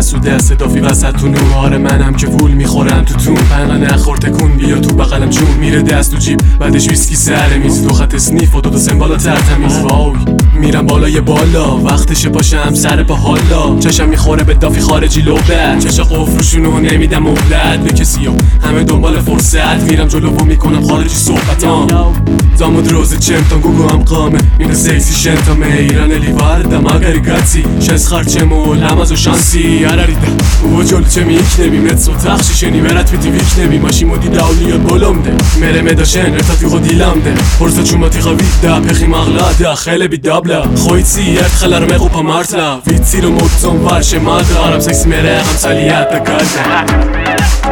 دست و دست دافی وسط تو نوار منم که وول میخورم تو تون پنقه نخور تکون بیا تو بغلم جون میره دست تو جیب بعدش ویسکی سر میز دو خط اسنیف و دو سمبالا ترتمیز واوی میرم بالای بالا وقتشه پاشم سر پا حالا چشم میخوره به دافی خارجی لوبت چش قفروشونو نمیدم مهلت به کسی و همه دنبال فرصت میرم جلو و میکنم خارجی صحبتام دامود روز چمتان گوگو هم قامه اینه سیسی شنتامه ایران لیواردم اگری گاتی شز خرچه مول همازو شانسی هراریده او جلو چه میک نبی متسو تخشیشنی برات بیتی ویک نبی ماشی مودی داولیات بولمده مره مداشن رتافی خود دیلمده پرسا چوماتی خوید دا پخی مغلا داخل بی دابلا خوید سیت خلر مقو پا مارتلا ویتی رو مکتون ورش مادا آرم سکسی مره هم سالیت دا گاده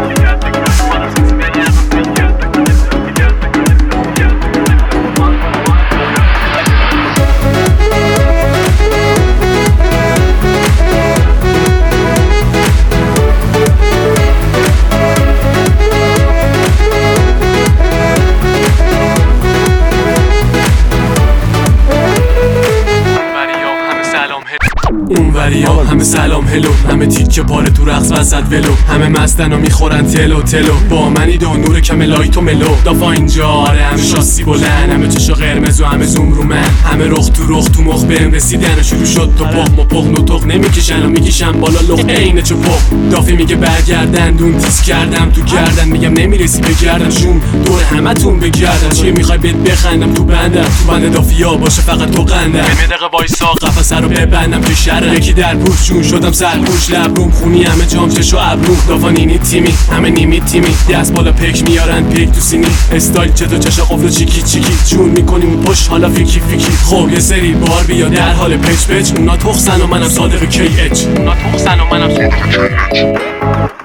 اونوریا همه سلام هلو همه تیکه پاره تو رقص وسط ولو همه مستن و میخورن تلو تلو با منی دو نور کم لایت و ملو دافا اینجا آره همه شاسی بلند همه چشا قرمز و همه زوم رو من همه رخ تو مخ بهم رسیدن و شروع شد تو پخ مپخ نطق نمیکشن و میکشن بالا لخ عین چو پخ دافی میگه برگردن دون تیز کردم تو گردن میگم نمیرسی بگردن شون دور همه تون بگردن چی میخوای بهت بخندم تو بند دافیا باشه فقط تو قندم یه دقیقه وایسا قفسه رو ببندم که شر یکی در پوش جون شدم سرپوش لبروم خونی همه جام چش و ابروم دافا نینی تیمی همه نیمی تیمی دست بالا پک میارن پیک تو سینی استایل چطور چشا قفل چیکی چیکی جون میکنیم پشت حالا فیکی فیکی خب یه سری بار بیا در حال پچ پچ اونا تخسن و منم صادق کی اچ